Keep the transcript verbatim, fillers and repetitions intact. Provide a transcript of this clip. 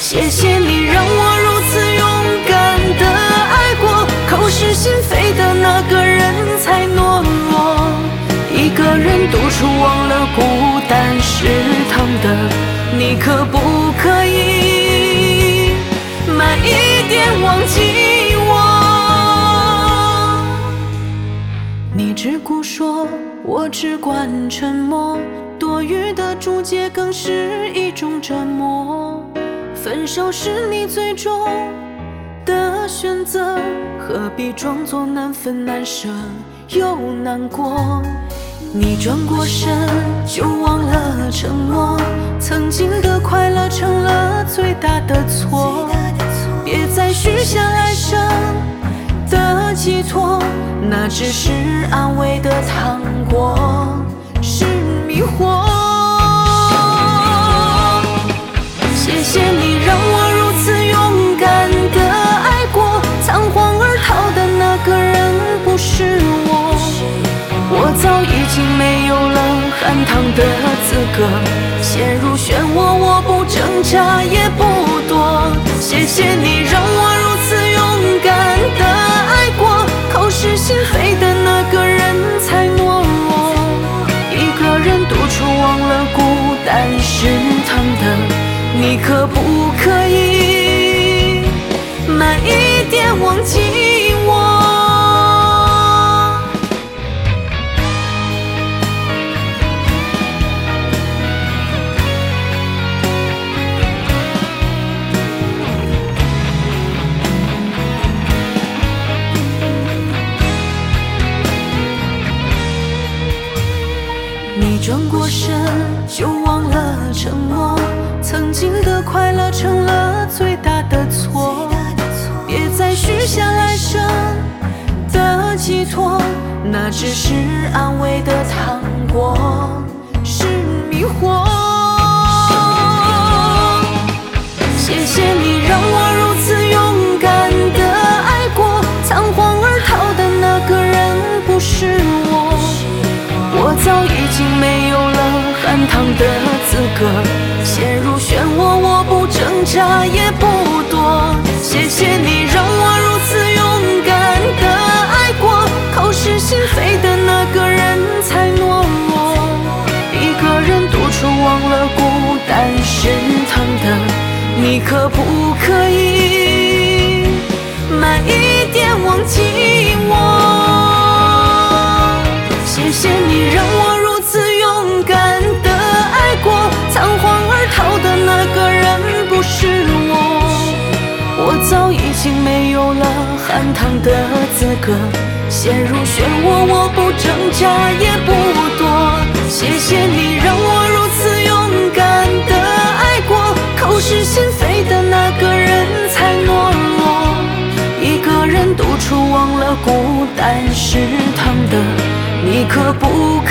谢谢你让我如此勇敢的爱过，口是心非的那个人才懦弱，一个人独处忘了孤单是疼的，你可不可以慢一点忘记我？你只顾说，我只管沉默，多余的注解更是一种折磨。分手是你最终的选择，何必装作难分难舍又难过？你转过身就忘了承诺，曾经的快乐成了最大的错。别再许下来生的寄托，那只是安慰的糖果，是迷惑。谢谢你让我如此勇敢的爱过，仓皇而逃的那个人不是我，我早已经没有了喊疼的资格，陷入漩涡我不挣扎也不躲。谢谢你让我如此勇敢的爱过，口是心非的那个人才懦弱，一个人独处忘了孤单是疼的，你可不可以慢一点忘记我？你转过身就忘了承诺，曾经的快乐成了最大的错。别再许下来生的寄托，那只是安慰的糖果，是迷惑。谢谢你让我如此勇敢的爱过，仓皇而逃的那个人不是我，我早已经没有了喊疼的资格，陷入漩涡我不挣扎也不躲。谢谢你让我如此勇敢的爱过，口是心非的那个人才懦弱，一个人独处忘了孤单是疼的，你可不可以慢一点忘记我？谢谢你让我如此勇敢的爱过，仓皇而逃的那个人不是我，我早已经没有了喊疼的资格，陷入漩涡我不挣扎也不躲。谢谢你让我如此勇敢的爱过，口是心非的那个人才懦弱，一个人独处忘了孤单是疼的，你可不